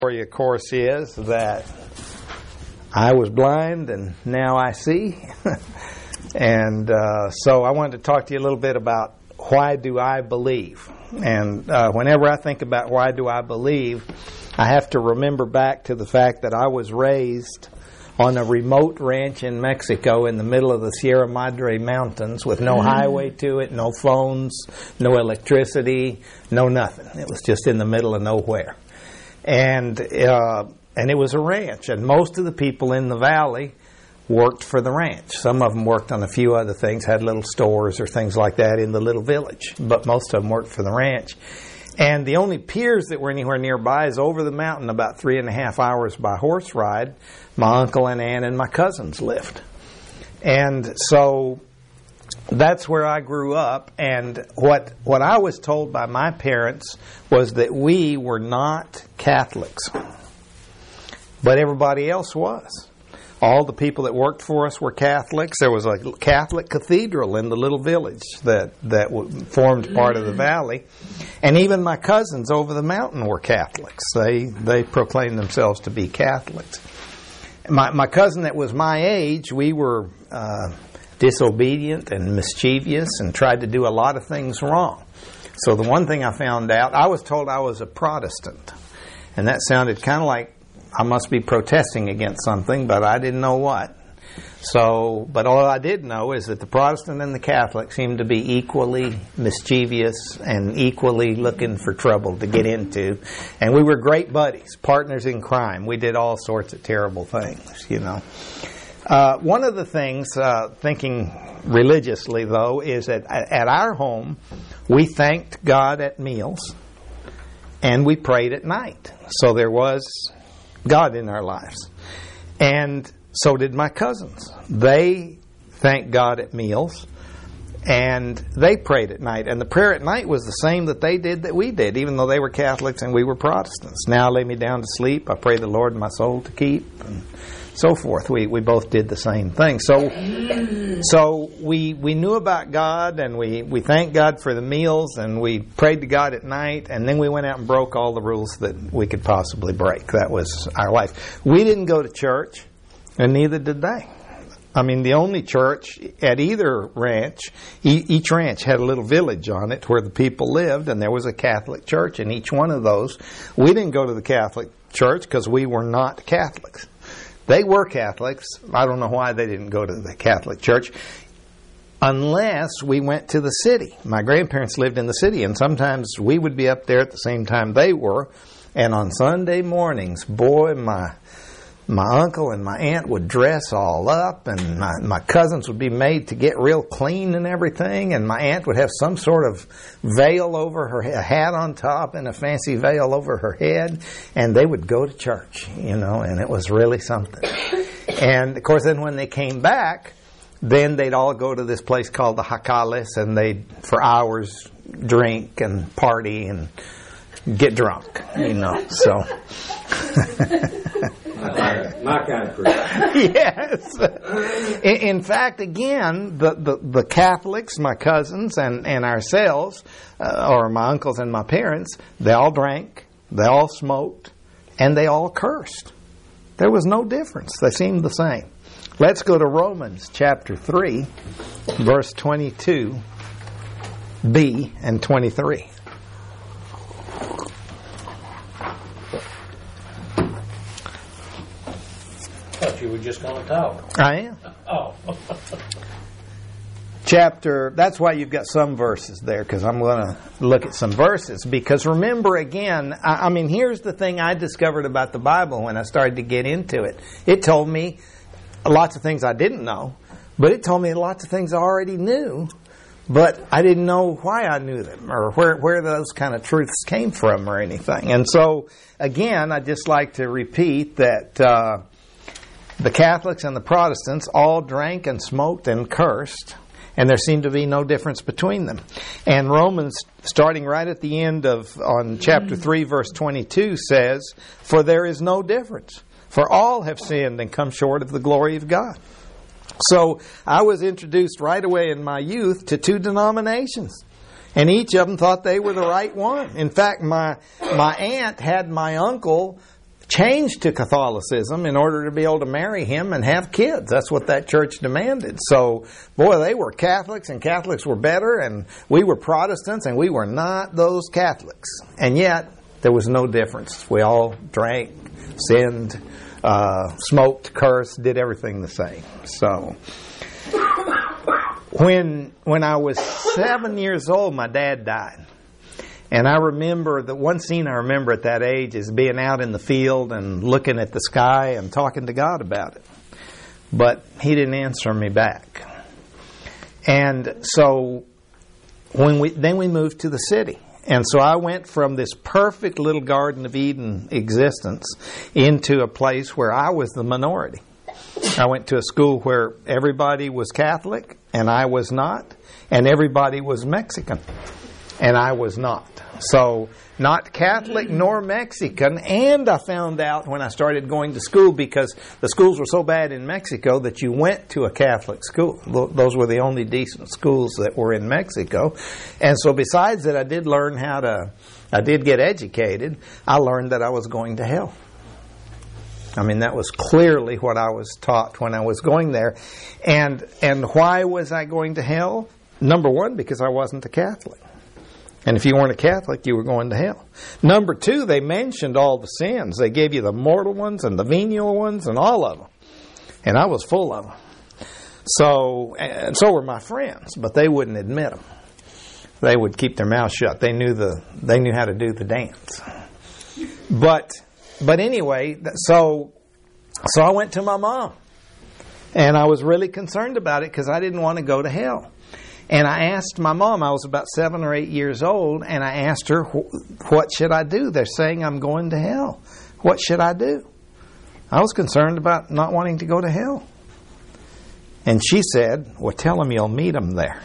Story, of course, is that I was blind and now I see. And so I wanted to talk to you a little bit about why do I believe. And whenever I think about why do I believe, I have to remember back to the fact that I was raised on a remote ranch in Mexico in the middle of the Sierra Madre Mountains with no highway to it, no phones, no electricity, no nothing. It was just in the middle of nowhere. And it was a ranch, and most of the people in the valley worked for the ranch. Some of them worked on a few other things, had little stores or things like that in the little village, but most of them worked for the ranch. And the only piers that were anywhere nearby is over the mountain, about 3.5 hours by horse ride. My uncle and aunt and my cousins lived. And so that's where I grew up, and what I was told by my parents was that we were not Catholics, but everybody else was. All the people that worked for us were Catholics. There was a Catholic cathedral in the little village that formed part of the valley, and even my cousins over the mountain were Catholics. They proclaimed themselves to be Catholics. My cousin that was my age, we were disobedient and mischievous and tried to do a lot of things wrong. So the one thing I found out, I was told I was a Protestant. And that sounded kind of like I must be protesting against something, but I didn't know what. But all I did know is that the Protestant and the Catholic seemed to be equally mischievous and equally looking for trouble to get into. And we were great buddies, partners in crime. We did all sorts of terrible things, you know. One of the things, thinking religiously, though, is that at our home, we thanked God at meals and we prayed at night. So there was God in our lives. And so did my cousins. They thanked God at meals and they prayed at night. And the prayer at night was the same that they did that we did, even though they were Catholics and we were Protestants. Now lay me down to sleep. I pray the Lord my soul to keep. And so forth. We both did the same thing. So we knew about God, and we thanked God for the meals, and we prayed to God at night, and then we went out and broke all the rules that we could possibly break. That was our life. We didn't go to church, and neither did they. I mean, the only church at either ranch, each ranch had a little village on it where the people lived, and there was a Catholic church in each one of those. We didn't go to the Catholic church because we were not Catholics. They were Catholics. I don't know why they didn't go to the Catholic church unless we went to the city. My grandparents lived in the city, and sometimes we would be up there at the same time they were. And on Sunday mornings, boy, my uncle and my aunt would dress all up, and my cousins would be made to get real clean and everything, and my aunt would have some sort of veil over her head, a hat on top and a fancy veil over her head, and they would go to church, you know, and it was really something. And of course then when they came back, then they'd all go to this place called the Jacales, and they'd for hours drink and party and get drunk, you know, so my kind of person. Yes. In fact, again, the Catholics, my cousins and ourselves, or my uncles and my parents, they all drank, they all smoked, and they all cursed. There was no difference. They seemed the same. Let's go to Romans chapter 3, verse 22b and 23. I thought you were just going to talk. I am. Oh. That's why you've got some verses there, because I'm going to look at some verses. Because remember again, I mean, here's the thing I discovered about the Bible when I started to get into it. It told me lots of things I didn't know, but it told me lots of things I already knew, but I didn't know why I knew them or where those kind of truths came from or anything. And so, again, I'd just like to repeat that the Catholics and the Protestants all drank and smoked and cursed, and there seemed to be no difference between them. And Romans, starting right at the end on chapter 3, verse 22, says, "For there is no difference, for all have sinned and come short of the glory of God." So I was introduced right away in my youth to two denominations. And each of them thought they were the right one. In fact, my aunt had my uncle changed to Catholicism in order to be able to marry him and have kids. That's what that church demanded. So, boy, they were Catholics, and Catholics were better, and we were Protestants, and we were not those Catholics. And yet, there was no difference. We all drank, sinned, smoked, cursed, did everything the same. So, when I was 7 years old, my dad died. And I remember the one scene I remember at that age is being out in the field and looking at the sky and talking to God about it. But He didn't answer me back. And so then we moved to the city. And so I went from this perfect little Garden of Eden existence into a place where I was the minority. I went to a school where everybody was Catholic and I was not, and everybody was Mexican and I was not. So, not Catholic nor Mexican, and I found out when I started going to school, because the schools were so bad in Mexico that you went to a Catholic school. Those were the only decent schools that were in Mexico. And so besides that, I did get educated, I learned that I was going to hell. I mean, that was clearly what I was taught when I was going there. And why was I going to hell? Number one, because I wasn't a Catholic. And if you weren't a Catholic, you were going to hell. Number two, they mentioned all the sins. They gave you the mortal ones and the venial ones and all of them. And I was full of them. So were my friends, but they wouldn't admit them. They would keep their mouth shut. They knew how to do the dance. But anyway, so I went to my mom. And I was really concerned about it because I didn't want to go to hell. And I asked my mom, I was about 7 or 8 years old, and I asked her, what should I do? They're saying I'm going to hell. What should I do? I was concerned about not wanting to go to hell. And she said, well, tell them you'll meet them there.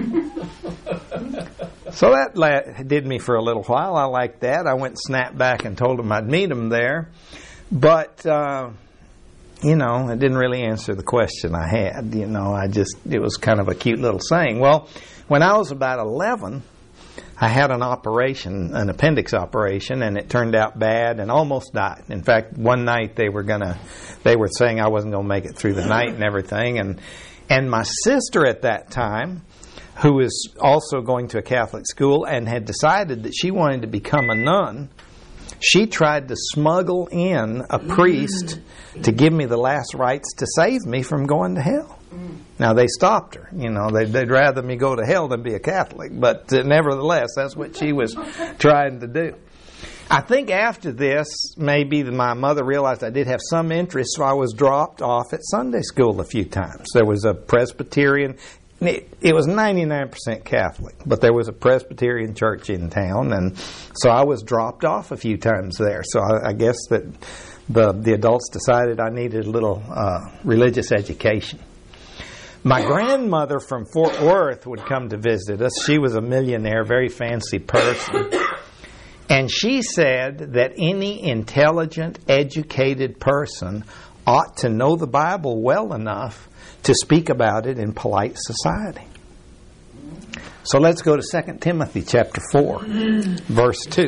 So that did me for a little while. I liked that. I went and snapped back and told them I'd meet them there. But it didn't really answer the question I had. It was kind of a cute little saying. Well, when I was about 11, I had an appendix operation, and it turned out bad and almost died. In fact, one night they were saying I wasn't going to make it through the night and everything. And my sister at that time, who was also going to a Catholic school and had decided that she wanted to become a nun, she tried to smuggle in a priest to give me the last rites to save me from going to hell. Now, they stopped her. They'd rather me go to hell than be a Catholic. But nevertheless, that's what she was trying to do. I think after this, maybe my mother realized I did have some interest, so I was dropped off at Sunday school a few times. There was a Presbyterian. It was 99% Catholic, but there was a Presbyterian church in town, and so I was dropped off a few times there. So I guess that the adults decided I needed a little religious education. My grandmother from Fort Worth would come to visit us. She was a millionaire, very fancy person. And she said that any intelligent, educated person ought to know the Bible well enough to speak about it in polite society. So let's go to 2 Timothy chapter 4, verse 2.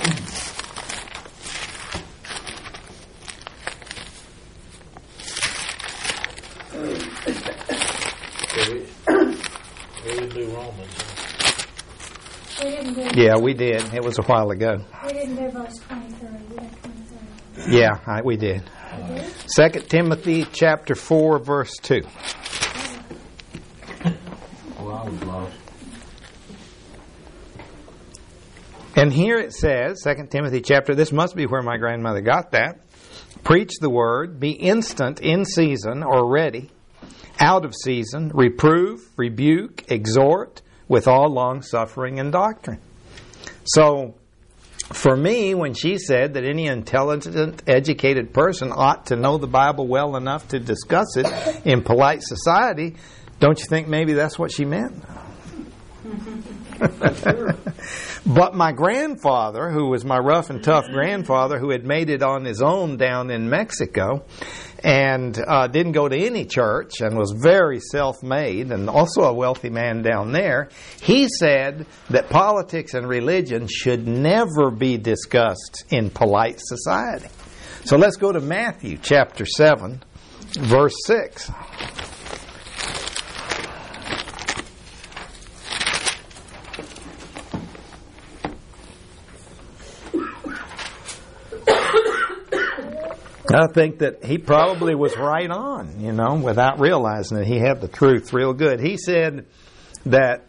We didn't do Romans. Yeah, we did. It was a while ago. We didn't do verse 23. We did 23. Yeah, we did. 2 Timothy chapter 4, verse 2. Well, I was lost. And here it says, 2 Timothy chapter, this must be where my grandmother got that. Preach the word, be instant in season or ready, out of season, reprove, rebuke, exhort, with all long suffering and doctrine. So, for me, when she said that any intelligent, educated person ought to know the Bible well enough to discuss it in polite society, don't you think maybe that's what she meant? But my grandfather, who was my rough and tough grandfather, who had made it on his own down in Mexico, and didn't go to any church and was very self-made and also a wealthy man down there, he said that politics and religion should never be discussed in polite society. So let's go to Matthew chapter 7, verse 6. I think that he probably was right on, without realizing it. He had the truth real good. He said that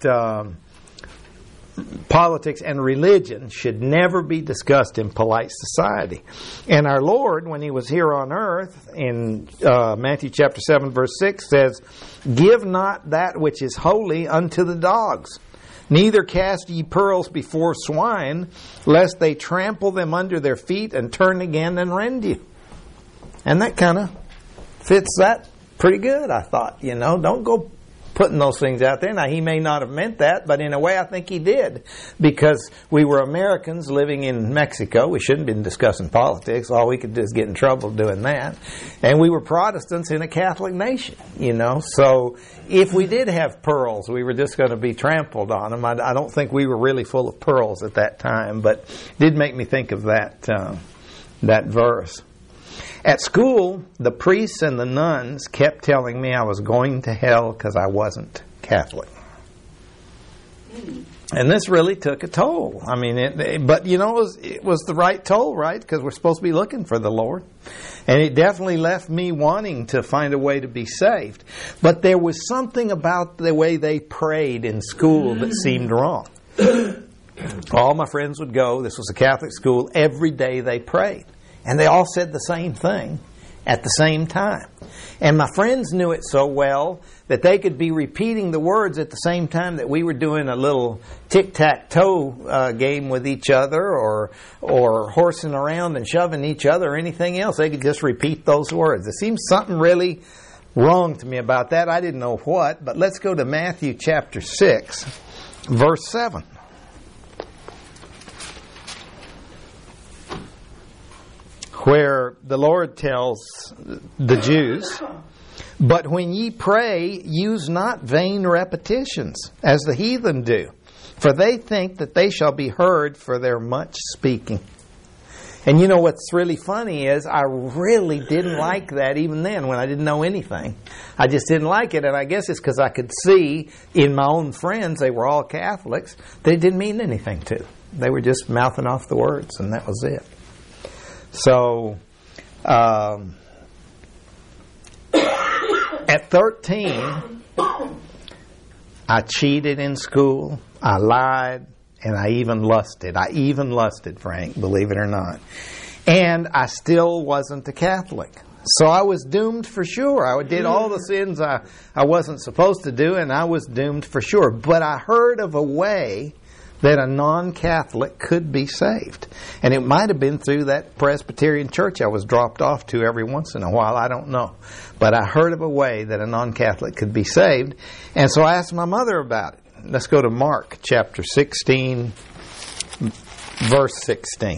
politics and religion should never be discussed in polite society. And our Lord, when He was here on earth, in Matthew chapter 7, verse 6, says, "Give not that which is holy unto the dogs, neither cast ye pearls before swine, lest they trample them under their feet and turn again and rend you." And that kind of fits that pretty good, I thought. Don't go putting those things out there. Now, He may not have meant that, but in a way I think He did. Because we were Americans living in Mexico. We shouldn't have been discussing politics. All we could do is get in trouble doing that. And we were Protestants in a Catholic nation, So if we did have pearls, we were just going to be trampled on them. I don't think we were really full of pearls at that time, but it did make me think of that verse. At school, the priests and the nuns kept telling me I was going to hell because I wasn't Catholic. And this really took a toll. I mean, it was the right toll, right? Because we're supposed to be looking for the Lord. And it definitely left me wanting to find a way to be saved. But there was something about the way they prayed in school that seemed wrong. All my friends would go. This was a Catholic school. Every day they prayed. And they all said the same thing at the same time. And my friends knew it so well that they could be repeating the words at the same time that we were doing a little tic-tac-toe game with each other or horsing around and shoving each other or anything else. They could just repeat those words. There seems something really wrong to me about that. I didn't know what, but let's go to Matthew chapter 6, verse 7. Where the Lord tells the Jews, "But when ye pray, use not vain repetitions, as the heathen do, for they think that they shall be heard for their much speaking." And what's really funny is I really didn't like that even then when I didn't know anything. I just didn't like it, and I guess it's because I could see in my own friends, they were all Catholics, they didn't mean anything to. They were just mouthing off the words, and that was it. So, at 13, I cheated in school, I lied, and I even lusted. I even lusted, Frank, believe it or not. And I still wasn't a Catholic. So I was doomed for sure. I did all the sins I wasn't supposed to do, and I was doomed for sure. But I heard of a way that a non-Catholic could be saved. And it might have been through that Presbyterian church I was dropped off to every once in a while. I don't know. But I heard of a way that a non-Catholic could be saved. And so I asked my mother about it. Let's go to Mark chapter 16, verse 16.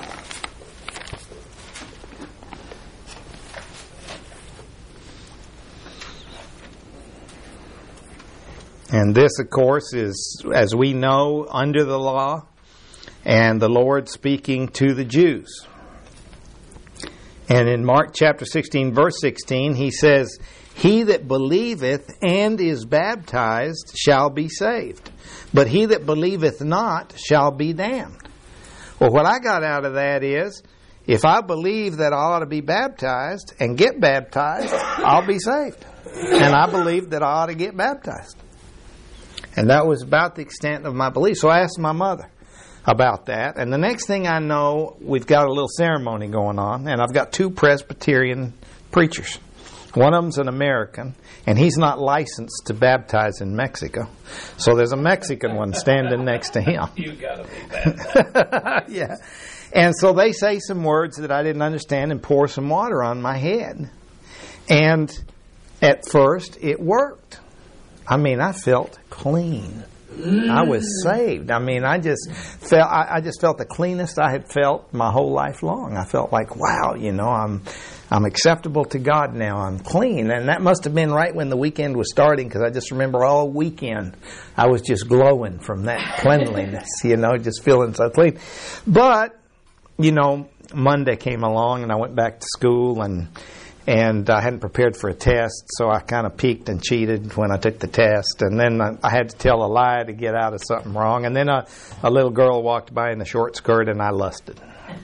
And this, of course, is, as we know, under the law, and the Lord speaking to the Jews. And in Mark chapter 16, verse 16, He says, "He that believeth and is baptized shall be saved, but he that believeth not shall be damned." Well, what I got out of that is, if I believe that I ought to be baptized and get baptized, I'll be saved. And I believe that I ought to get baptized. And that was about the extent of my belief. So I asked my mother about that. And the next thing I know, we've got a little ceremony going on. And I've got two Presbyterian preachers. One of them's an American, and he's not licensed to baptize in Mexico. So there's a Mexican one standing next to him. You gotta be baptized. Yeah. And so they say some words that I didn't understand and pour some water on my head. And at first, it worked. I mean, I felt clean. I was saved. I mean, I just felt the cleanest I had felt my whole life long. I felt like, wow, I'm acceptable to God now. I'm clean. And that must have been right when the weekend was starting, because I just remember all weekend I was just glowing from that cleanliness, just feeling so clean. But, Monday came along, and I went back to school, and I hadn't prepared for a test, so I kind of peeked and cheated when I took the test. And then I had to tell a lie to get out of something wrong. And then a little girl walked by in a short skirt, and I lusted.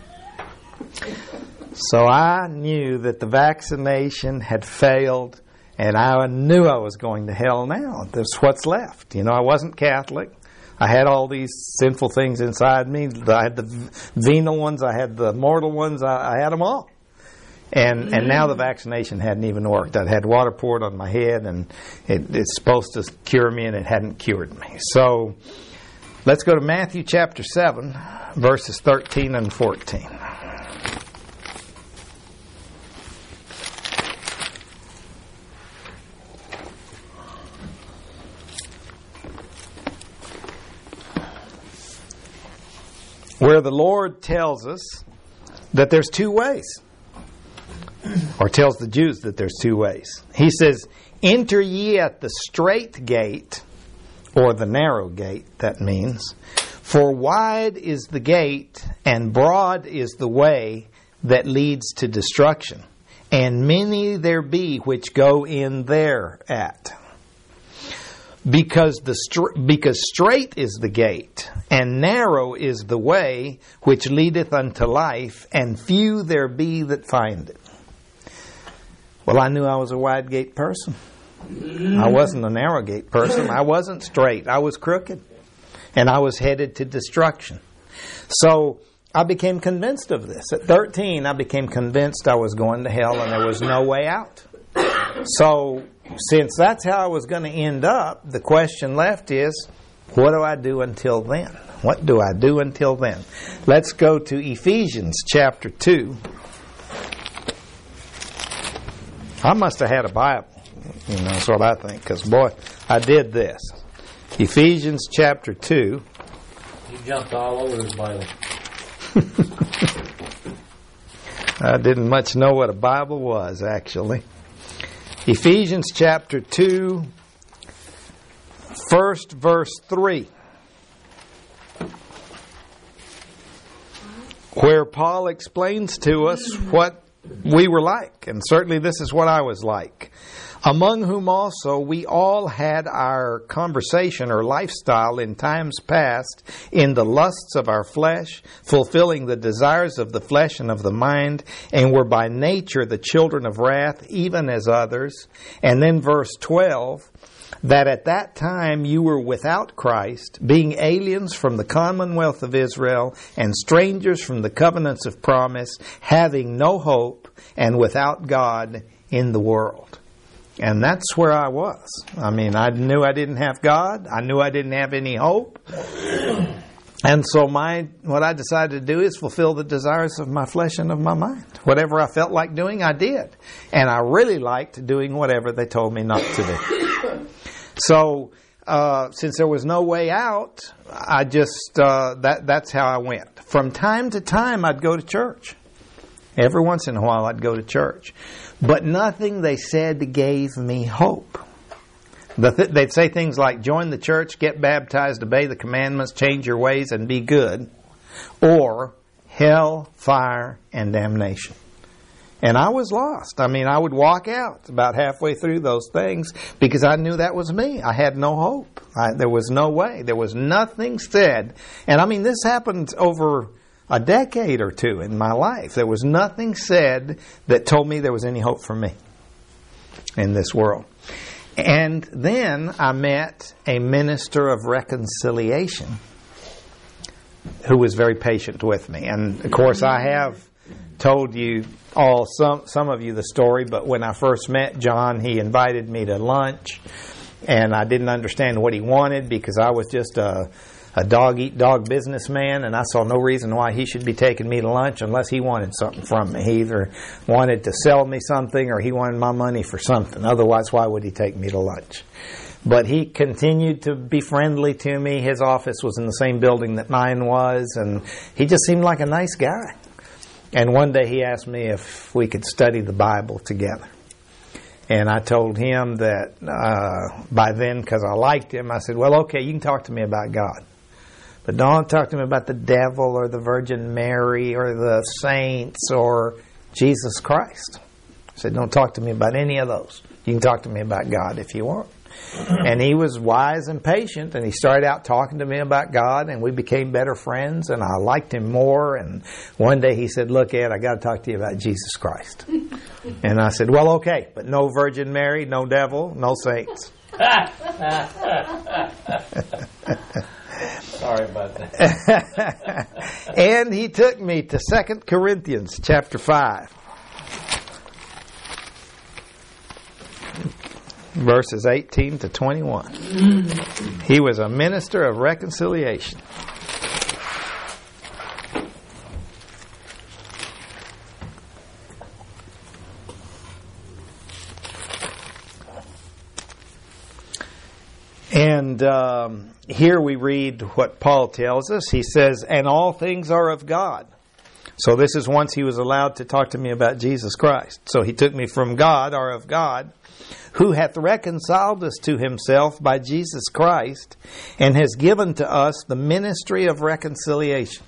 So I knew that the vaccination had failed, and I knew I was going to hell now. That's what's left. You know, I wasn't Catholic. I had all these sinful things inside me. I had the venal ones. I had the mortal ones. I had them all. And now the vaccination hadn't even worked. I'd had water poured on my head, and it's supposed to cure me, and it hadn't cured me. So let's go to Matthew chapter 7, verses 13 and 14. Where the Lord tells us that there's two ways, or tells the Jews that there's two ways. He says, "Enter ye at the strait gate," or the narrow gate, that means. "For wide is the gate, and broad is the way that leads to destruction, and many there be which go in thereat. Because strait is the gate, and narrow is the way which leadeth unto life, and few there be that find it." Well, I knew I was a wide gate person. I wasn't a narrow gate person. I wasn't straight. I was crooked. And I was headed to destruction. So I became convinced of this. At 13, I became convinced I was going to hell and there was no way out. So since that's how I was going to end up, the question left is, what do I do until then? What do I do until then? Let's go to Ephesians chapter 2. I must have had a Bible. You know, that's what I think. Because, boy, I did this. Ephesians chapter 2. You jumped all over his Bible. I didn't much know what a Bible was, actually. Ephesians chapter 2, first verse 3. Where Paul explains to us what we were like. And certainly this is what I was like. "Among whom also we all had our conversation or lifestyle in times past in the lusts of our flesh, fulfilling the desires of the flesh and of the mind, and were by nature the children of wrath, even as others." And then verse 12, "That at that time you were without Christ, being aliens from the commonwealth of Israel, and strangers from the covenants of promise, having no hope, and without God in the world." And that's where I was. I mean, I knew I didn't have God. I knew I didn't have any hope. And so what I decided to do is fulfill the desires of my flesh and of my mind. Whatever I felt like doing, I did. And I really liked doing whatever they told me not to do. So, since there was no way out, I just, that's how I went. From time to time, I'd go to church. Every once in a while, I'd go to church. But nothing they said gave me hope. They'd say things like, join the church, get baptized, obey the commandments, change your ways, and be good. Or hell, fire, and damnation. And I was lost. I mean, I would walk out about halfway through those things because I knew that was me. I had no hope. There was no way. There was nothing said. And I mean, this happened over a decade or two in my life. There was nothing said that told me there was any hope for me in this world. And then I met a minister of reconciliation who was very patient with me. And of course, I have told you all, some of you, the story, but when I first met John, he invited me to lunch, and I didn't understand what he wanted because I was just a dog-eat-dog businessman, and I saw no reason why he should be taking me to lunch unless he wanted something from me. He either wanted to sell me something or he wanted my money for something. Otherwise, why would he take me to lunch? But he continued to be friendly to me. His office was in the same building that mine was, and he just seemed like a nice guy. And one day he asked me if we could study the Bible together. And I told him that by then, because I liked him, I said, well, okay, you can talk to me about God. But don't talk to me about the devil or the Virgin Mary or the saints or Jesus Christ. I said, don't talk to me about any of those. You can talk to me about God if you want. And he was wise and patient, and he started out talking to me about God, and we became better friends, and I liked him more. And one day he said, look, Ed, I got to talk to you about Jesus Christ. And I said, well, okay, but no Virgin Mary, no devil, no saints. Sorry about that. And he took me to 2 Corinthians chapter 5. Verses 18 to 21. He was a minister of reconciliation. And here we read what Paul tells us. He says, and all things are of God. So this is once he was allowed to talk to me about Jesus Christ. So he took me from God, are of God, who hath reconciled us to himself by Jesus Christ, and has given to us the ministry of reconciliation.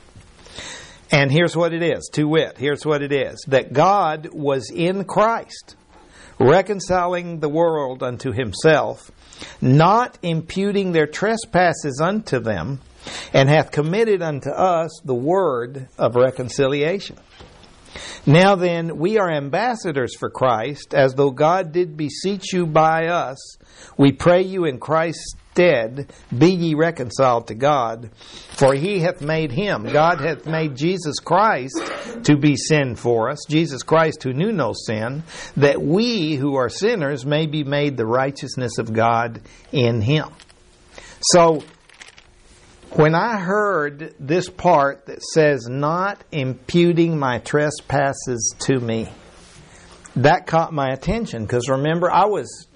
And here's what it is, to wit, here's what it is, that God was in Christ, reconciling the world unto himself, not imputing their trespasses unto them, and hath committed unto us the word of reconciliation. Now then, we are ambassadors for Christ, as though God did beseech you by us. We pray you in Christ's stead, be ye reconciled to God. For he hath made him, God hath made Jesus Christ to be sin for us, Jesus Christ who knew no sin, that we who are sinners may be made the righteousness of God in him. So, when I heard this part that says, not imputing my trespasses to me, that caught my attention. Because remember, I was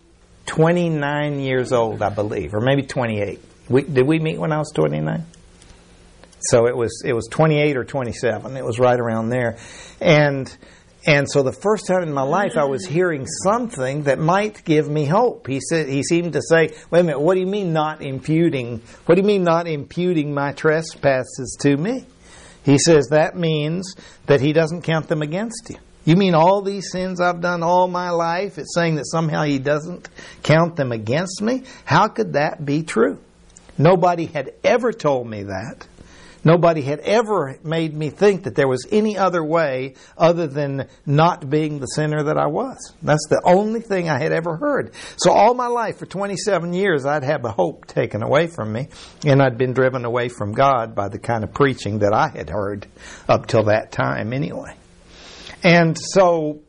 29 years old, I believe, or maybe 28. Did we meet when I was 29? So it was 28 or 27. It was right around there. And so the first time in my life I was hearing something that might give me hope. He seemed to say, wait a minute, what do you mean not imputing? What do you mean not imputing my trespasses to me? He says that means that he doesn't count them against you. You mean all these sins I've done all my life? It's saying that somehow he doesn't count them against me? How could that be true? Nobody had ever told me that. Nobody had ever made me think that there was any other way other than not being the sinner that I was. That's the only thing I had ever heard. So all my life, for 27 years, I'd have a hope taken away from me, and I'd been driven away from God by the kind of preaching that I had heard up till that time anyway. And so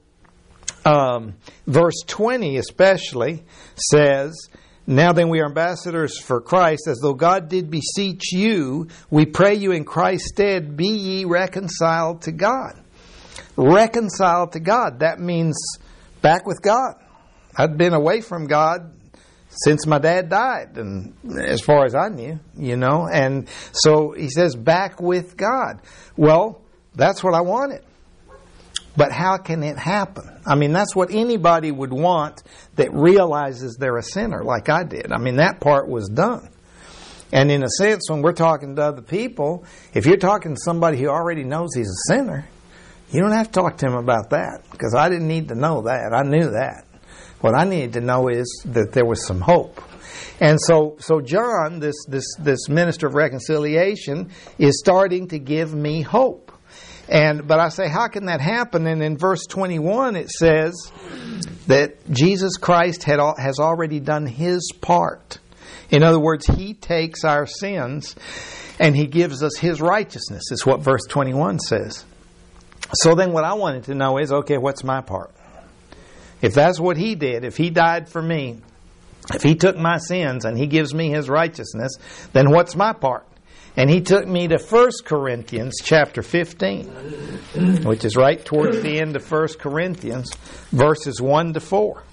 verse 20 especially says, now then we are ambassadors for Christ, as though God did beseech you. We pray you in Christ's stead, be ye reconciled to God. Reconciled to God. That means back with God. I'd been away from God since my dad died, and as far as I knew, And so he says, back with God. Well, that's what I wanted. But how can it happen? I mean, that's what anybody would want that realizes they're a sinner like I did. I mean, that part was done. And in a sense, when we're talking to other people, if you're talking to somebody who already knows he's a sinner, you don't have to talk to him about that, because I didn't need to know that. I knew that. What I needed to know is that there was some hope. And so John, this minister of reconciliation, is starting to give me hope. But I say, how can that happen? And in verse 21 it says that Jesus Christ has already done his part. In other words, he takes our sins and he gives us his righteousness, is what verse 21 says. So then what I wanted to know is, okay, what's my part? If that's what he did, if he died for me, if he took my sins and he gives me his righteousness, then what's my part? And he took me to 1 Corinthians chapter 15, which is right towards the end of 1 Corinthians, verses 1 to 4.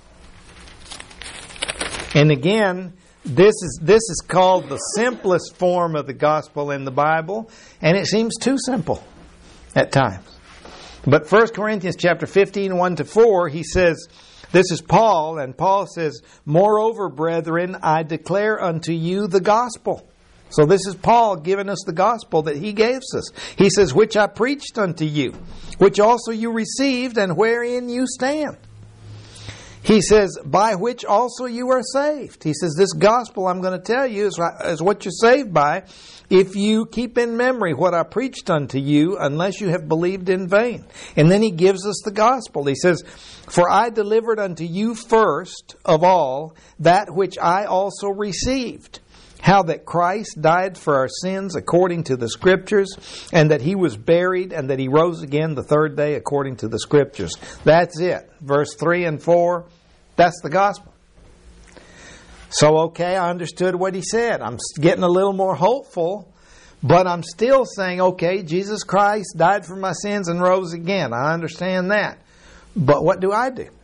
And again, this is called the simplest form of the gospel in the Bible, and it seems too simple at times. But 1 Corinthians chapter 15, 1 to 4, he says, this is Paul, and Paul says, moreover, brethren, I declare unto you the gospel. So this is Paul giving us the gospel that he gave us. He says, which I preached unto you, which also you received, and wherein you stand. He says, by which also you are saved. He says, this gospel I'm going to tell you is what you're saved by, if you keep in memory what I preached unto you, unless you have believed in vain. And then he gives us the gospel. He says, for I delivered unto you first of all that which I also received, how that Christ died for our sins according to the Scriptures, and that He was buried, and that He rose again the third day according to the Scriptures. That's it. Verse 3 and 4, that's the gospel. So, okay, I understood what he said. I'm getting a little more hopeful, but I'm still saying, okay, Jesus Christ died for my sins and rose again. I understand that. But what do I do?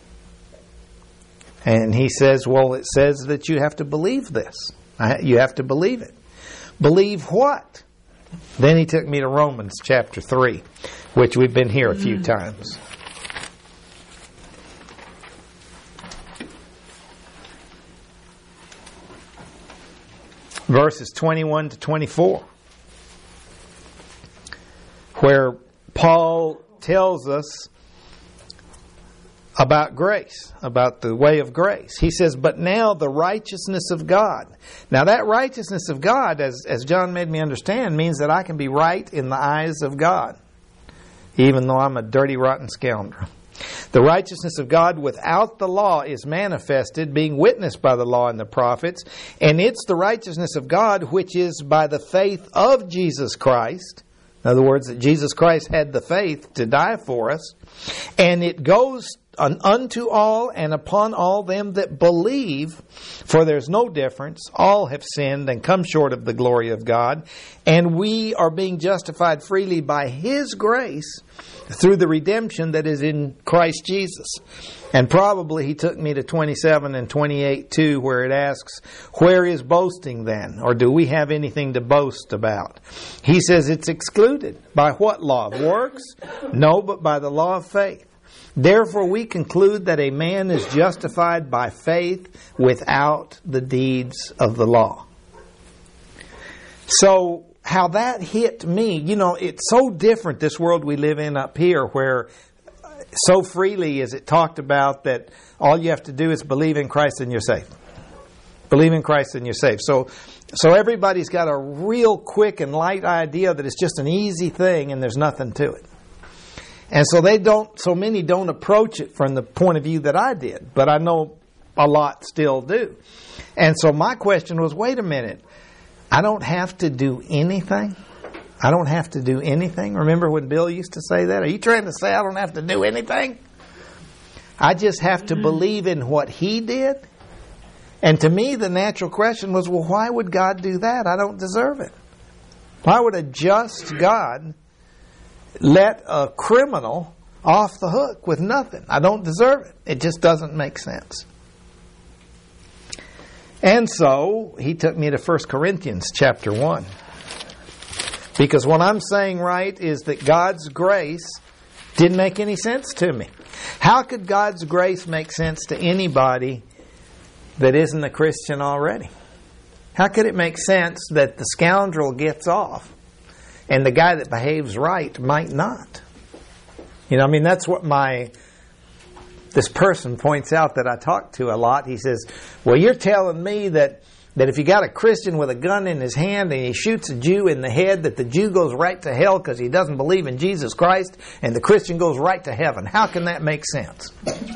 And he says, well, it says that you have to believe this. You have to believe it. Believe what? Then he took me to Romans chapter 3, which we've been here a few times. Verses 21 to 24, where Paul tells us about grace, about the way of grace. He says, but now the righteousness of God. Now that righteousness of God, as John made me understand, means that I can be right in the eyes of God, even though I'm a dirty, rotten scoundrel. The righteousness of God without the law is manifested, being witnessed by the law and the prophets, and it's the righteousness of God which is by the faith of Jesus Christ. In other words, that Jesus Christ had the faith to die for us, and it goes unto all and upon all them that believe, for there's no difference. All have sinned and come short of the glory of God, and we are being justified freely by His grace through the redemption that is in Christ Jesus. And probably he took me to 27 and 28 too, where it asks, where is boasting then? Or do we have anything to boast about? He says it's excluded. By what law? Of works? No, but by the law of faith. Therefore we conclude that a man is justified by faith without the deeds of the law. So how that hit me, it's so different, this world we live in up here, where so freely is it talked about that all you have to do is believe in Christ and you're saved. Believe in Christ and you're saved. So everybody's got a real quick and light idea that it's just an easy thing and there's nothing to it. And so many don't approach it from the point of view that I did, but I know a lot still do. And so my question was, wait a minute, I don't have to do anything? I don't have to do anything? Remember when Bill used to say that? Are you trying to say I don't have to do anything? I just have to believe in what He did? And to me, the natural question was, well, why would God do that? I don't deserve it. Why would a just God let a criminal off the hook with nothing? I don't deserve it. It just doesn't make sense. And so he took me to 1 Corinthians chapter 1. Because what I'm saying right is that God's grace didn't make any sense to me. How could God's grace make sense to anybody that isn't a Christian already? How could it make sense that the scoundrel gets off and the guy that behaves right might not? That's what this person points out that I talk to a lot. He says, well, you're telling me that if you got a Christian with a gun in his hand and he shoots a Jew in the head, that the Jew goes right to hell because he doesn't believe in Jesus Christ, and the Christian goes right to heaven. How can that make sense?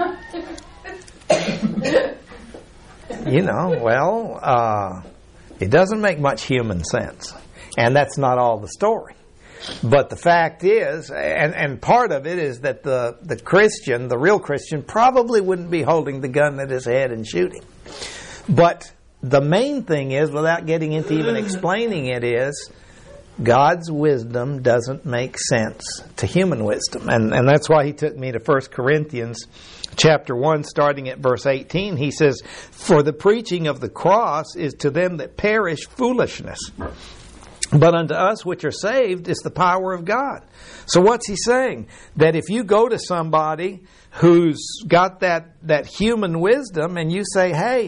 It doesn't make much human sense. And that's not all the story. But the fact is, and part of it is that the Christian, the real Christian, probably wouldn't be holding the gun at his head and shooting. But the main thing is, without getting into even explaining it, is God's wisdom doesn't make sense to human wisdom. And that's why he took me to 1 Corinthians chapter 1, starting at verse 18. He says, for the preaching of the cross is to them that perish foolishness, but unto us which are saved is the power of God. So what's he saying? That if you go to somebody who's got that human wisdom and you say, hey,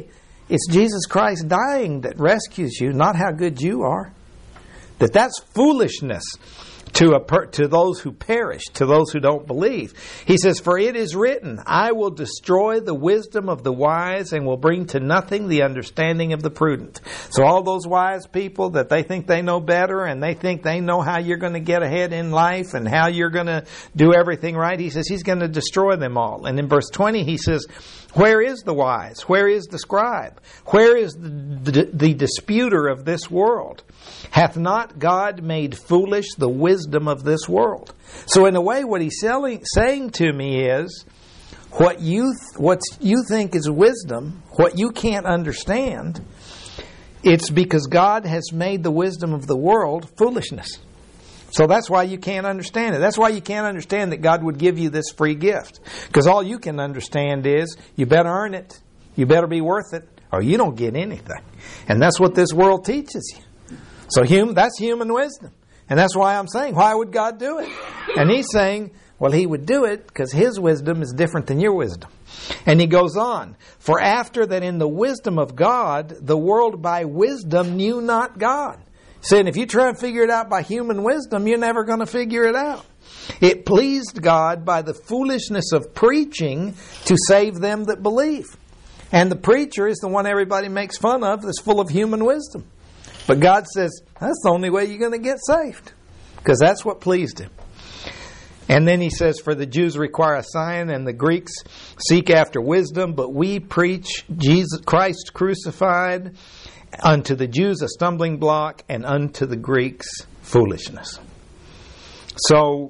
it's Jesus Christ dying that rescues you, not how good you are. That's foolishness to those who perish, to those who don't believe. He says, for it is written, I will destroy the wisdom of the wise and will bring to nothing the understanding of the prudent. So all those wise people that they think they know better and they think they know how you're going to get ahead in life and how you're going to do everything right, he says he's going to destroy them all. And in verse 20 he says, where is the wise? Where is the scribe? Where is the disputer of this world? Hath not God made foolish the wisdom of this world? So in a way, what he's saying to me is, what you think is wisdom, what you can't understand, it's because God has made the wisdom of the world foolishness. So that's why you can't understand it. That's why you can't understand that God would give you this free gift. Because all you can understand is, you better earn it, you better be worth it, or you don't get anything. And that's what this world teaches you. So that's human wisdom. And that's why I'm saying, why would God do it? And he's saying, well, he would do it because his wisdom is different than your wisdom. And he goes on, for after that in the wisdom of God, the world by wisdom knew not God. Saying if you try and figure it out by human wisdom, you're never going to figure it out. It pleased God by the foolishness of preaching to save them that believe. And the preacher is the one everybody makes fun of that's full of human wisdom. But God says, that's the only way you're going to get saved. Because that's what pleased Him. And then He says, for the Jews require a sign and the Greeks seek after wisdom, but we preach Jesus Christ crucified, unto the Jews a stumbling block, and unto the Greeks foolishness. So,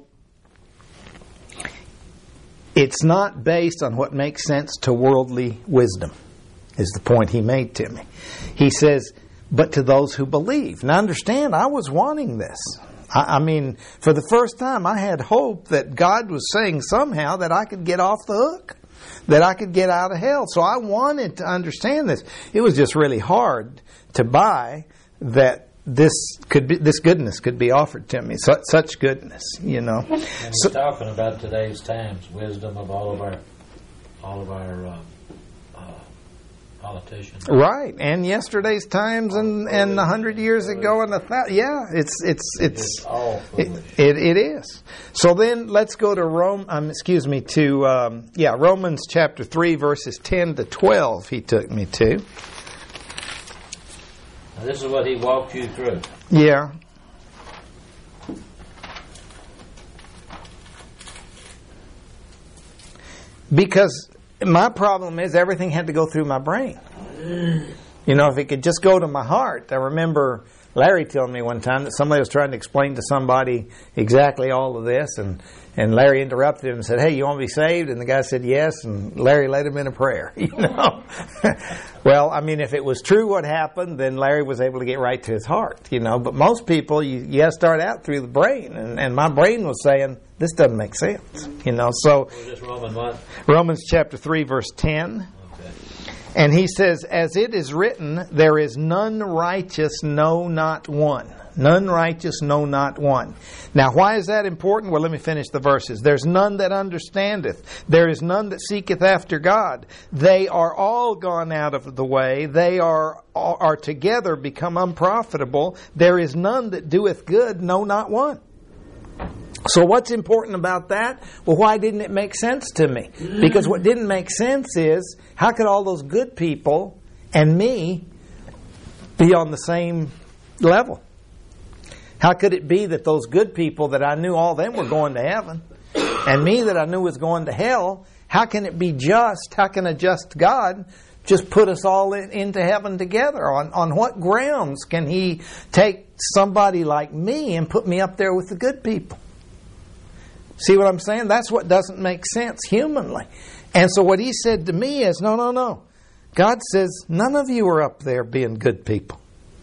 it's not based on what makes sense to worldly wisdom, is the point he made to me. He says, but to those who believe. Now understand, I was wanting this. I mean, for the first time, I had hope that God was saying somehow that I could get off the hook, that I could get out of hell. So I wanted to understand this. It was just really hard to buy that this goodness could be offered to me. Such goodness, you know. And we're talking about today's times, wisdom of all of our politicians. Right, and yesterday's times, and 100 years ago, and it's all foolish. It is. So then let's go to Romans chapter 3 verses 10 to 12. He took me to. Now this is what he walked you through. Yeah. Because my problem is everything had to go through my brain. You know, if it could just go to my heart. I remember Larry telling me one time that somebody was trying to explain to somebody exactly all of this, and Larry interrupted him and said, hey, you want to be saved? And the guy said yes, and Larry led him in a prayer, you know. Well, I mean, if it was true what happened, then Larry was able to get right to his heart, you know. But most people, you got to start out through the brain, and my brain was saying, this doesn't make sense, you know. So, Was this Romans what? Romans chapter 3, verse 10. And he says, as it is written, there is none righteous, no, not one. None righteous, no, not one. Now, why is that important? Well, let me finish the verses. There's none that understandeth. There is none that seeketh after God. They are all gone out of the way. They are together become unprofitable. There is none that doeth good, no, not one. So what's important about that? Well, why didn't it make sense to me? Because what didn't make sense is, how could all those good people and me be on the same level? How could it be that those good people that I knew all them were going to heaven, and me that I knew was going to hell, how can it be just? How can a just God just put us all into heaven together? On what grounds can He take somebody like me and put me up there with the good people? See what I'm saying? That's what doesn't make sense humanly. And so what He said to me is, no. God says, none of you are up there being good people.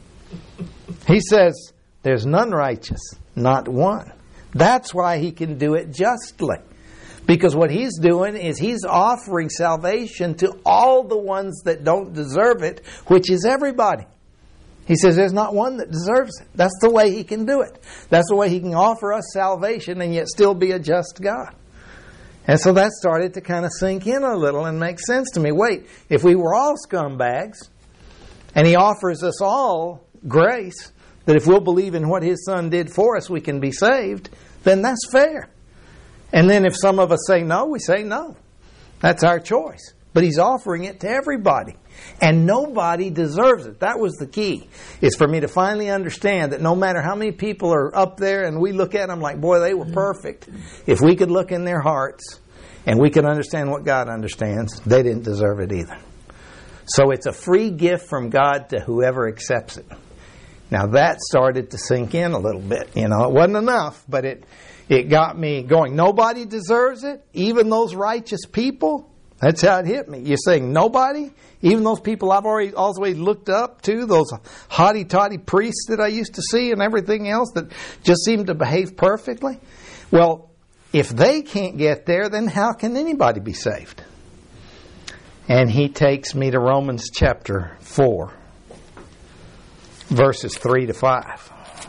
He says, there's none righteous, not one. That's why He can do it justly. Because what He's doing is He's offering salvation to all the ones that don't deserve it, which is everybody. He says there's not one that deserves it. That's the way He can do it. That's the way He can offer us salvation and yet still be a just God. And so that started to kind of sink in a little and make sense to me. Wait, if we were all scumbags, And He offers us all grace, that if we'll believe in what His Son did for us, we can be saved, then that's fair. And then if some of us say no, we say no. That's our choice. But He's offering it to everybody. And nobody deserves it. That was the key, is for me to finally understand that no matter how many people are up there and we look at them like, boy, they were perfect. If we could look in their hearts and we could understand what God understands, they didn't deserve it either. So it's a free gift from God to whoever accepts it. Now that started to sink in a little bit. It wasn't enough, but it got me going. Nobody deserves it, even those righteous people. That's how it hit me. You're saying nobody? Even those people I've always looked up to, those haughty-toddy priests that I used to see and everything else that just seemed to behave perfectly? Well, if they can't get there, then how can anybody be saved? And he takes me to Romans chapter 4, verses 3 to 5.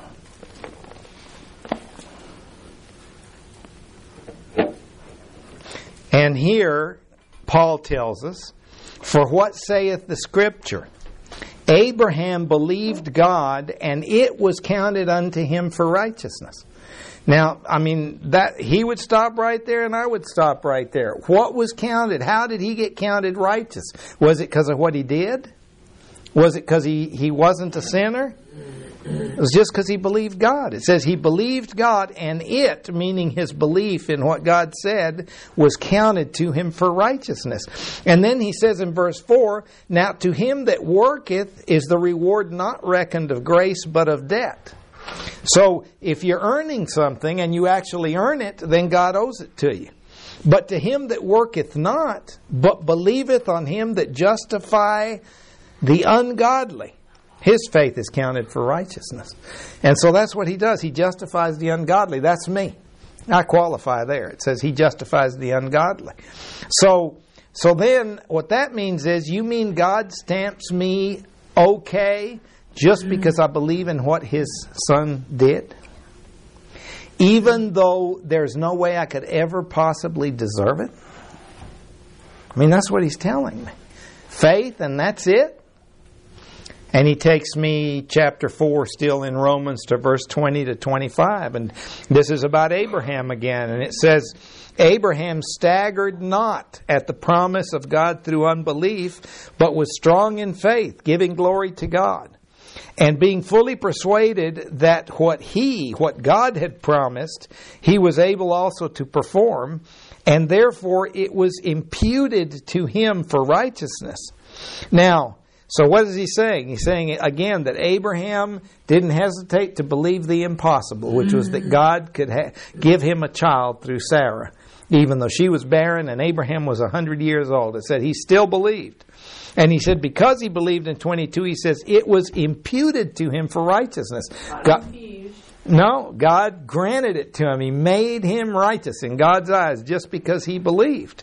And here, Paul tells us, for what saith the Scripture? Abraham believed God, and it was counted unto him for righteousness. Now, that he would stop right there, and I would stop right there. What was counted? How did he get counted righteous? Was it because of what he did? Was it because he wasn't a sinner? It was just because he believed God. It says he believed God, and it, meaning his belief in what God said, was counted to him for righteousness. And then he says in verse 4, now to him that worketh is the reward not reckoned of grace, but of debt. So if you're earning something and you actually earn it, then God owes it to you. But to him that worketh not, but believeth on him that justify the ungodly, his faith is counted for righteousness. And so that's what he does. He justifies the ungodly. That's me. I qualify there. It says he justifies the ungodly. So then what that means is, you mean God stamps me okay just because I believe in what his Son did? Even though there's no way I could ever possibly deserve it? That's what he's telling me. Faith, and that's it? And he takes me, chapter 4, still in Romans, to verse 20 to 25. And this is about Abraham again. And it says, Abraham staggered not at the promise of God through unbelief, but was strong in faith, giving glory to God. And being fully persuaded that what God had promised, he was able also to perform. And therefore it was imputed to him for righteousness. Now, so what is he saying? He's saying again that Abraham didn't hesitate to believe the impossible, which was that God could give him a child through Sarah, even though she was barren and Abraham was 100 years old. It said he still believed. And he said because he believed in 22, he says it was imputed to him for righteousness. God granted it to him. He made him righteous in God's eyes just because he believed.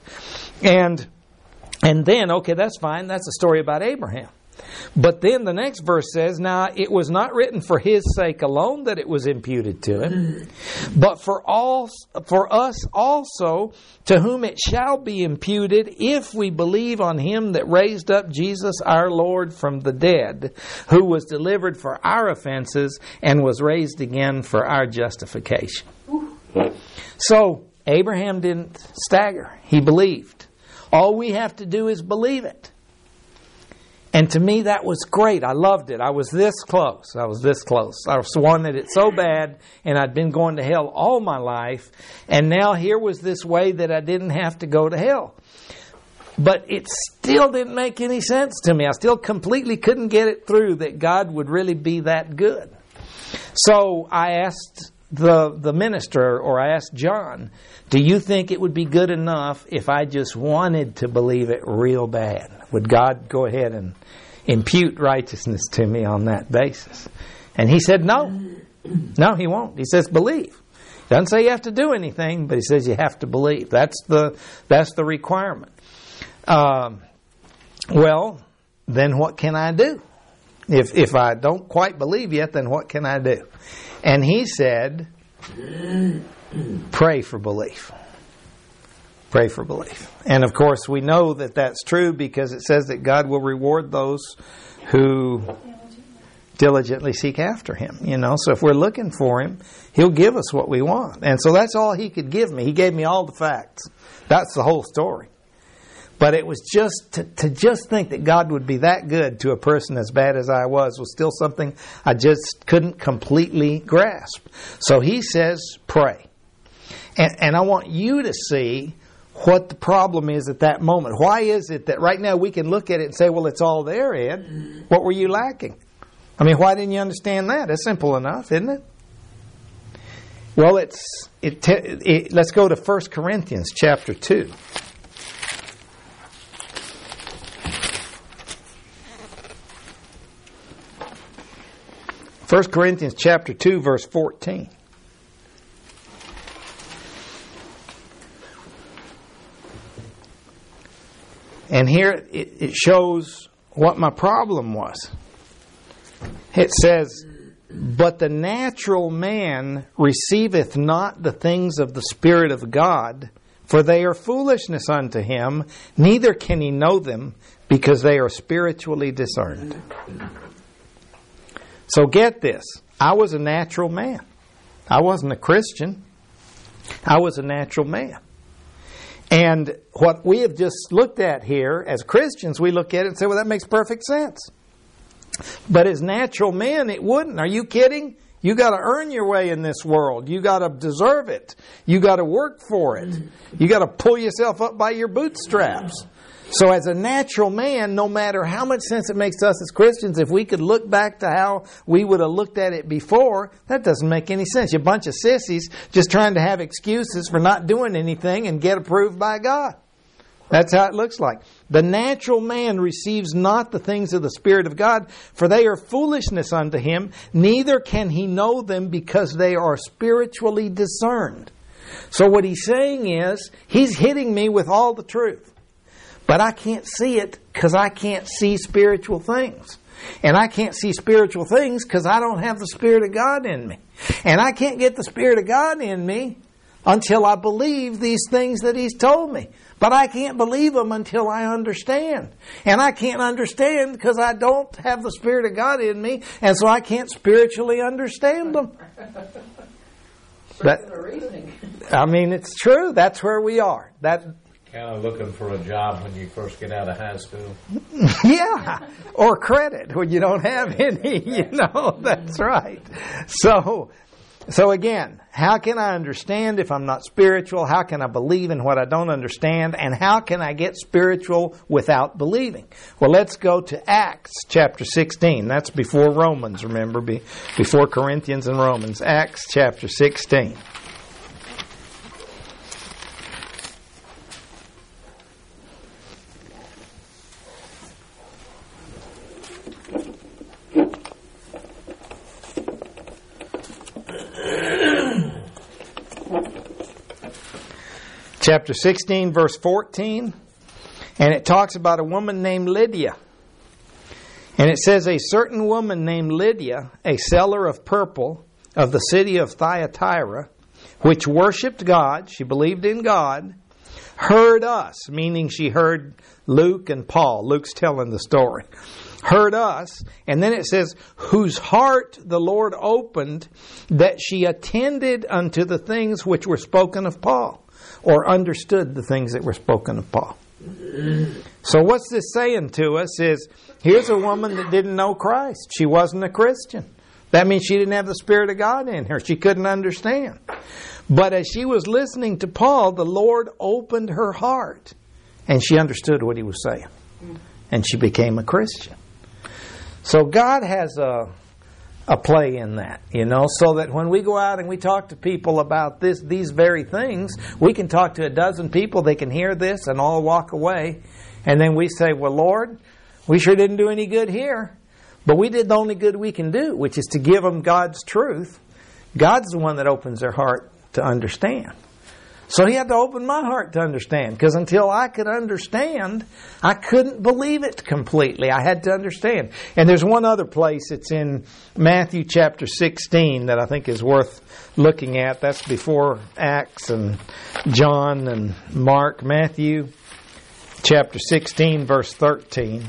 And then, okay, that's fine. That's a story about Abraham. But then the next verse says, now it was not written for his sake alone that it was imputed to him, but for us also, to whom it shall be imputed if we believe on him that raised up Jesus our Lord from the dead, who was delivered for our offenses and was raised again for our justification. So Abraham didn't stagger. He believed. All we have to do is believe it. And to me, that was great. I loved it. I was this close. I wanted it so bad, and I'd been going to hell all my life. And now here was this way that I didn't have to go to hell. But it still didn't make any sense to me. I still completely couldn't get it through that God would really be that good. So I asked the minister, or I asked John, do you think it would be good enough if I just wanted to believe it real bad? Would God go ahead and impute righteousness to me on that basis? And he said no. No, he won't. He says believe. Doesn't say you have to do anything, but he says you have to believe. That's the requirement. Well, then what can I do? If I don't quite believe yet, then what can I do? And he said, pray for belief. Pray for belief. And of course, we know that that's true because it says that God will reward those who diligently seek after Him. So if we're looking for Him, He'll give us what we want. And so that's all He could give me. He gave me all the facts. That's the whole story. But it was just to just think that God would be that good to a person as bad as I was still something I just couldn't completely grasp. So He says, pray. And I want you to see what the problem is at that moment. Why is it that right now we can look at it and say, well, it's all there, Ed. What were you lacking? I mean, why didn't you understand that? It's simple enough, isn't it? Well, let's go to 1 Corinthians chapter 2. 1 Corinthians chapter 2, verse 14. And here it shows what my problem was. It says, but the natural man receiveth not the things of the Spirit of God, for they are foolishness unto him, neither can he know them, because they are spiritually discerned. So get this. I was a natural man. I wasn't a Christian. I was a natural man. And what we have just looked at here, as Christians, we look at it and say, well, that makes perfect sense. But as natural men, it wouldn't. Are you kidding? You got to earn your way in this world. You got to deserve it. You got to work for it. You got to pull yourself up by your bootstraps. So as a natural man, no matter how much sense it makes to us as Christians, if we could look back to how we would have looked at it before, that doesn't make any sense. You're a bunch of sissies just trying to have excuses for not doing anything and get approved by God. That's how it looks like. The natural man receives not the things of the Spirit of God, for they are foolishness unto him, neither can he know them because they are spiritually discerned. So what he's saying is, he's hitting me with all the truth. But I can't see it because I can't see spiritual things. And I can't see spiritual things because I don't have the Spirit of God in me. And I can't get the Spirit of God in me until I believe these things that He's told me. But I can't believe them until I understand. And I can't understand because I don't have the Spirit of God in me, and so I can't spiritually understand them. It's true. That's where we are. Kind of looking for a job when you first get out of high school. Yeah, or credit when you don't have any, that's right. So again, how can I understand if I'm not spiritual? How can I believe in what I don't understand? And how can I get spiritual without believing? Well, let's go to Acts chapter 16. That's before Romans, remember, before Corinthians and Romans. Acts chapter 16. Chapter 16, verse 14, and it talks about a woman named Lydia. And it says, a certain woman named Lydia, a seller of purple of the city of Thyatira, which worshipped God, she believed in God, heard us, meaning she heard Luke and Paul. Luke's telling the story. Heard us, and then it says, whose heart the Lord opened, that she attended unto the things which were spoken of Paul. Or understood the things that were spoken of Paul. So what's this saying to us is, here's a woman that didn't know Christ. She wasn't a Christian. That means she didn't have the Spirit of God in her. She couldn't understand. But as she was listening to Paul, the Lord opened her heart. And she understood what he was saying. And she became a Christian. So God has a play in that, so that when we go out and we talk to people about these very things, we can talk to a dozen people, they can hear this and all walk away, and then we say, well, Lord, we sure didn't do any good here, but we did the only good we can do, which is to give them God's truth. God's the one that opens their heart to understand. So He had to open my heart to understand, because until I could understand, I couldn't believe it completely. I had to understand. And there's one other place, it's in Matthew chapter 16, that I think is worth looking at. That's before Acts and John and Mark. Matthew chapter 16, verse 13.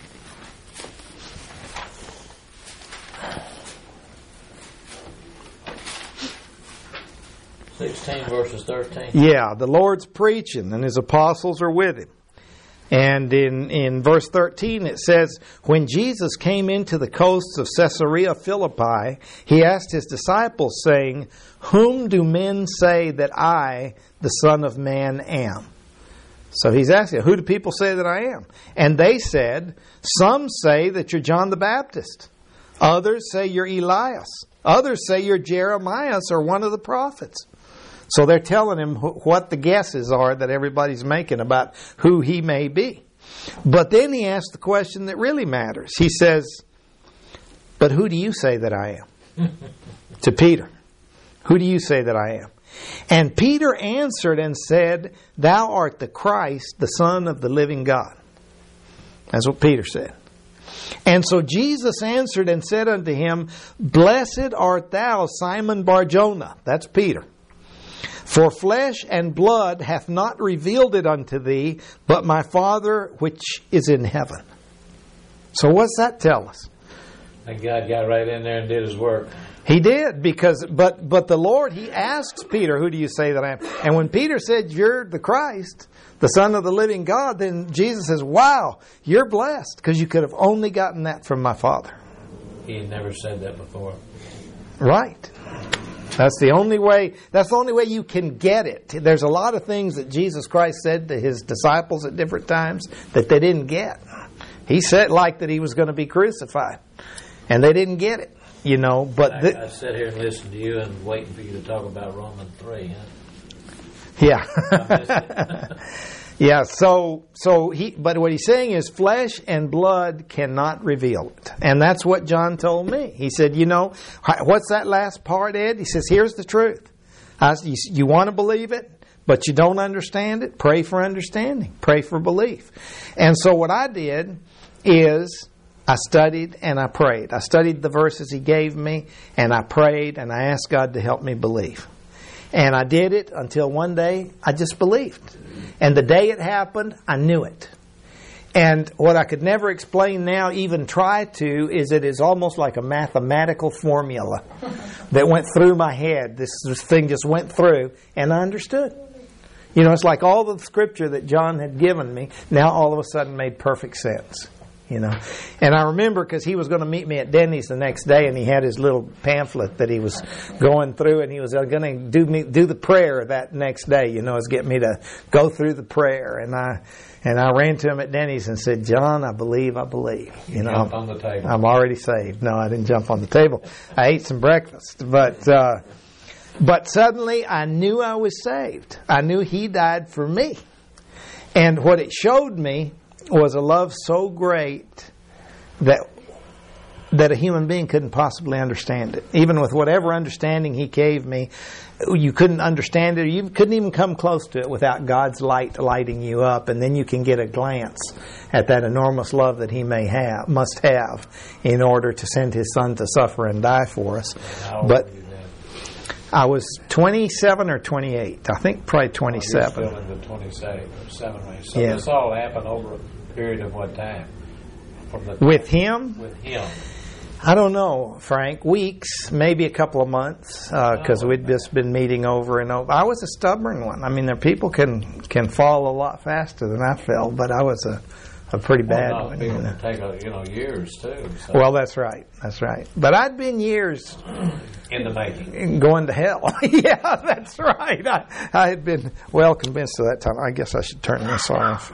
16 verses 13. Yeah, the Lord's preaching and His apostles are with Him. And in verse 13 it says, when Jesus came into the coasts of Caesarea Philippi, He asked His disciples, saying, whom do men say that I, the Son of Man, am? So He's asking, who do people say that I am? And they said, some say that you're John the Baptist. Others say you're Elias. Others say you're Jeremiah or one of the prophets. So they're telling Him what the guesses are that everybody's making about who He may be. But then He asks the question that really matters. He says, but who do you say that I am? To Peter. Who do you say that I am? And Peter answered and said, thou art the Christ, the Son of the living God. That's what Peter said. And so Jesus answered and said unto him, blessed art thou, Simon Bar-Jonah. That's Peter. For flesh and blood hath not revealed it unto thee, but my Father which is in heaven. So what's that tell us? And God got right in there and did His work. He did, but the Lord, He asks Peter, who do you say that I am? And when Peter said, you're the Christ, the Son of the living God, then Jesus says, wow, you're blessed, because you could have only gotten that from my Father. He had never said that before. Right. That's the only way you can get it. There's a lot of things that Jesus Christ said to His disciples at different times that they didn't get. He said like that He was going to be crucified, and they didn't get it. You know, but I sit here and listen to you and waiting for you to talk about Romans 3. Huh? Yeah. Yeah, but what he's saying is flesh and blood cannot reveal it. And that's what John told me. He said, you know, what's that last part, Ed? He says, here's the truth. You want to believe it, but you don't understand it? Pray for understanding. Pray for belief. And so what I did is I studied and I prayed. I studied the verses He gave me, and I prayed, and I asked God to help me believe. And I did it until one day I just believed. And the day it happened, I knew it. And what I could never explain now, even try to, is it is almost like a mathematical formula that went through my head. This thing just went through, and I understood. You know, it's like all the scripture that John had given me now all of a sudden made perfect sense. You know, and I remember because he was going to meet me at Denny's the next day, and he had his little pamphlet that he was going through, and he was going to do the prayer that next day. You know, is get me to go through the prayer, and I ran to him at Denny's and said, "John, I believe. You know, jump on the table. I'm already saved." No, I didn't jump on the table. I ate some breakfast, but suddenly I knew I was saved. I knew He died for me, and what it showed me was a love so great that a human being couldn't possibly understand it. Even with whatever understanding He gave me, you couldn't understand it. You couldn't even come close to it without God's light lighting you up, and then you can get a glance at that enormous love that He must have in order to send His Son to suffer and die for us. But I was 27 or 28. I think probably 27. You're still in the 27 range. So yeah. This all happened over a period of what time? With Him? With Him. I don't know, Frank. Weeks, maybe a couple of months, because we'd just been meeting over and over. I was a stubborn one. I mean, there people can fall a lot faster than I fell, but I was a pretty bad one. People can take years too. So. Well, that's right. But I'd been years in the making, going to hell. Yeah, that's right. I had been well convinced at that time. I guess I should turn this off.